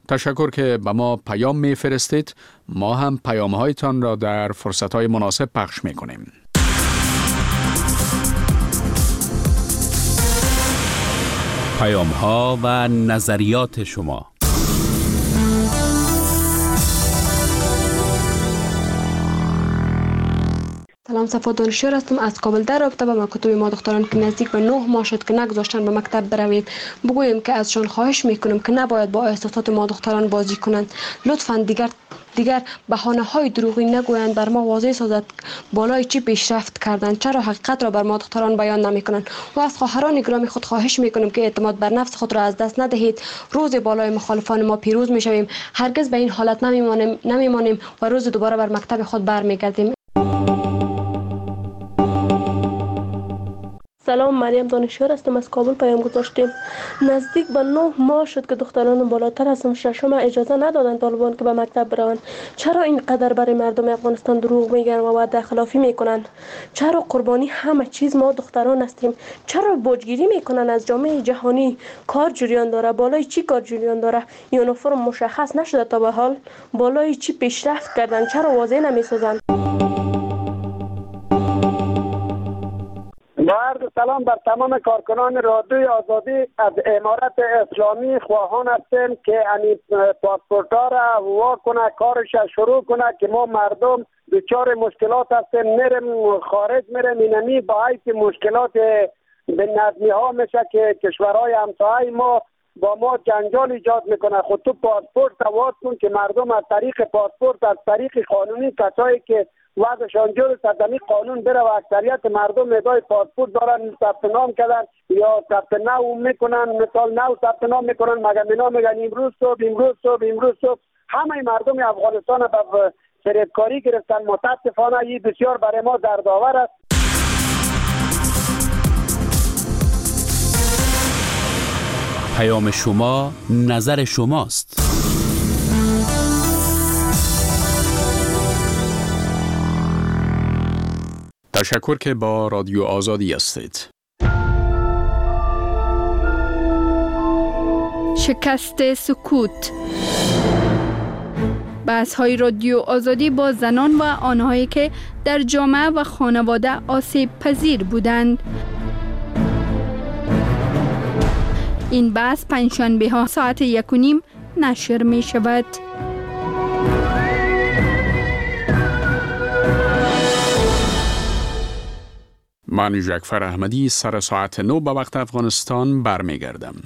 تشکر که به ما پیام میفرستید. ما هم پیام‌هایتان را در فرصت‌های مناسب پخش می‌کنیم. پیام‌ها و نظریات شما. سلام، صفا دانشور هستم از کابل. در رابطه با مکاتب ما دختران که نزدیک به 9 ماه شد که نگذاشتن به مکتب برویم، بگوییم که ازشان خواهش میکنیم که نباید با احساسات ما دختران بازی کنند. لطفاً دیگر بهانه‌های دروغی نگویند، بر ما واضح سازد بالای چی پیشرفت کردند، چرا حقیقت را بر ما دختران بیان نمیکنند. و از خواهران گرامی خود خواهش میکنیم که اعتماد بر نفس خود را از دست ندهید. روز بالای مخالفان ما پیروز میشویم، هرگز به این حالت نمیمانیم و روز دوباره بر مکتب خود برمیگردیم. سلام، مریم دانشور هستم از کابل. پیام گذاشتیم نزدیک به 9 ماه شد که دختران بالاتر از سن ششم اجازه ندادند طالبان که به مکتب بروند. چرا اینقدر برای مردم افغانستان دروغ میگن و وعده خلافی میکنند؟ چرا قربانی همه چیز ما دختران هستیم؟ چرا باجگیری میکنن از جامعه جهانی؟ کار جریان داره، بالای چی کار جریان داره؟ یونیفرم مشخص نشده تا به حال، بالای چی پیشرفت کردن؟ چرا واضح نمیسازند؟ با عرض سلام بر تمام کارکنان رادیوی آزادی. از امارت اسلامی خواهان هستیم که پاسپورت‌ها را وا کنه، کارش شروع کنه که ما مردم دچار مشکلات هستیم، میریم خارج، میریم اینمی با حیث مشکلات به نظمی ها میشه که کشورهای همسایه ما با ما جنجال ایجاد میکنه. خود تو پاسپورت واز کن که مردم از طریق پاسپورت، از طریق قانونی، کسایی که وضعشان جور صدمی قانون بره و اکثریت مردم ادای پاسپورت دارن، ثبت نام کردن یا ثبت نام میکنن، مثال نو ثبت نام میکنن، مگه اینا میگن امروز صبح همه مردم افغانستان به فریبکاری گرفتن. متاسفانه این بسیار برای ما دردآور است. پیام شما نظر شماست. تشکر که با رادیو آزادی هستید. شکست سکوت. بحث‌های رادیو آزادی با زنان و آنهایی که در جامعه و خانواده آسیب پذیر بودند. این بحث پنجشنبه ها ساعت 1:30 نشر می شود. من جعفر احمدی سر ساعت 9 به وقت افغانستان برمیگردم.